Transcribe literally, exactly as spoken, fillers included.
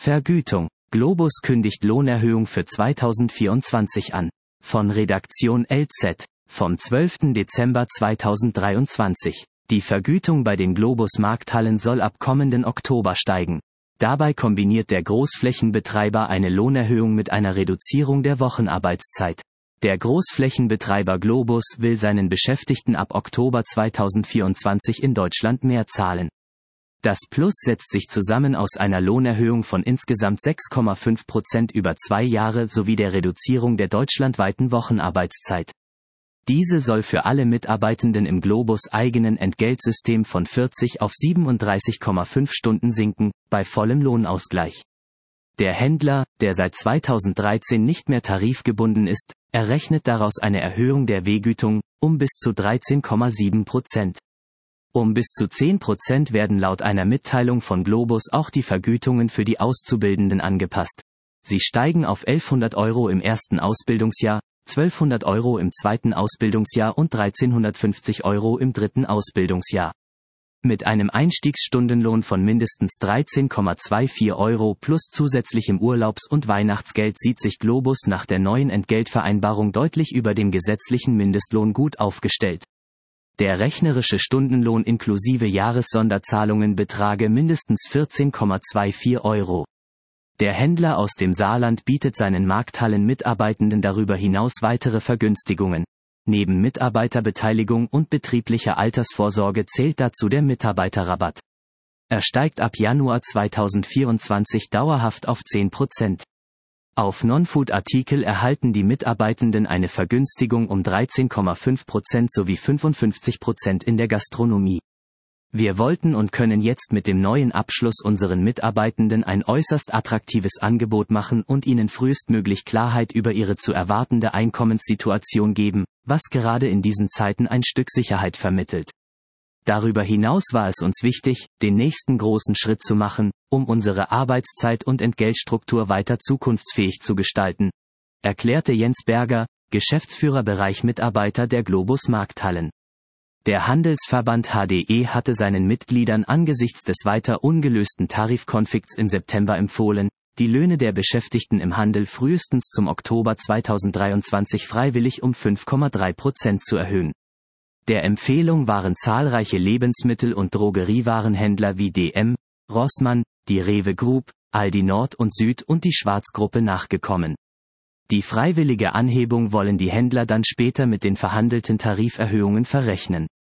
Vergütung. Globus kündigt Lohnerhöhung für zweitausendvierundzwanzig an. Von Redaktion L Z, vom zwölften Dezember zweitausenddreiundzwanzig. Die Vergütung bei den Globus-Markthallen soll ab kommenden Oktober steigen. Dabei kombiniert der Großflächenbetreiber eine Lohnerhöhung mit einer Reduzierung der Wochenarbeitszeit. Der Großflächenbetreiber Globus will seinen Beschäftigten ab Oktober zweitausendvierundzwanzig in Deutschland mehr zahlen. Das Plus setzt sich zusammen aus einer Lohnerhöhung von insgesamt sechs Komma fünf Prozent über zwei Jahre sowie der Reduzierung der deutschlandweiten Wochenarbeitszeit. Diese soll für alle Mitarbeitenden im Globus eigenen Entgeltsystem von vierzig auf siebenunddreißig Komma fünf Stunden sinken, bei vollem Lohnausgleich. Der Händler, der seit zweitausenddreizehn nicht mehr tarifgebunden ist, errechnet daraus eine Erhöhung der Vergütung um bis zu dreizehn Komma sieben Prozent. Um bis zu zehn Prozent werden laut einer Mitteilung von Globus auch die Vergütungen für die Auszubildenden angepasst. Sie steigen auf elfhundert Euro im ersten Ausbildungsjahr, zwölfhundert Euro im zweiten Ausbildungsjahr und dreizehnhundertfünfzig Euro im dritten Ausbildungsjahr. Mit einem Einstiegsstundenlohn von mindestens dreizehn Komma vierundzwanzig Euro plus zusätzlichem Urlaubs- und Weihnachtsgeld sieht sich Globus nach der neuen Entgeltvereinbarung deutlich über dem gesetzlichen Mindestlohn gut aufgestellt. Der rechnerische Stundenlohn inklusive Jahressonderzahlungen betrage mindestens vierzehn Komma vierundzwanzig Euro. Der Händler aus dem Saarland bietet seinen Markthallen-Mitarbeitenden darüber hinaus weitere Vergünstigungen. Neben Mitarbeiterbeteiligung und betrieblicher Altersvorsorge zählt dazu der Mitarbeiterrabatt. Er steigt ab Januar zweitausendvierundzwanzig dauerhaft auf zehn Prozent. Auf Non-Food-Artikel erhalten die Mitarbeitenden eine Vergünstigung um dreizehn Komma fünf Prozent sowie fünfundfünfzig Prozent in der Gastronomie. Wir wollten und können jetzt mit dem neuen Abschluss unseren Mitarbeitenden ein äußerst attraktives Angebot machen und ihnen frühestmöglich Klarheit über ihre zu erwartende Einkommenssituation geben, was gerade in diesen Zeiten ein Stück Sicherheit vermittelt. Darüber hinaus war es uns wichtig, den nächsten großen Schritt zu machen, um unsere Arbeitszeit und Entgeltstruktur weiter zukunftsfähig zu gestalten, erklärte Jens Berger, Geschäftsführer Bereich Mitarbeiter der Globus Markthallen. Der Handelsverband H D E hatte seinen Mitgliedern angesichts des weiter ungelösten Tarifkonflikts im September empfohlen, die Löhne der Beschäftigten im Handel frühestens zum Oktober zweitausenddreiundzwanzig freiwillig um fünf Komma drei Prozent zu erhöhen. Der Empfehlung waren zahlreiche Lebensmittel- und Drogeriewarenhändler wie D M, Rossmann, die Rewe Group, Aldi Nord und Süd und die Schwarzgruppe nachgekommen. Die freiwillige Anhebung wollen die Händler dann später mit den verhandelten Tariferhöhungen verrechnen.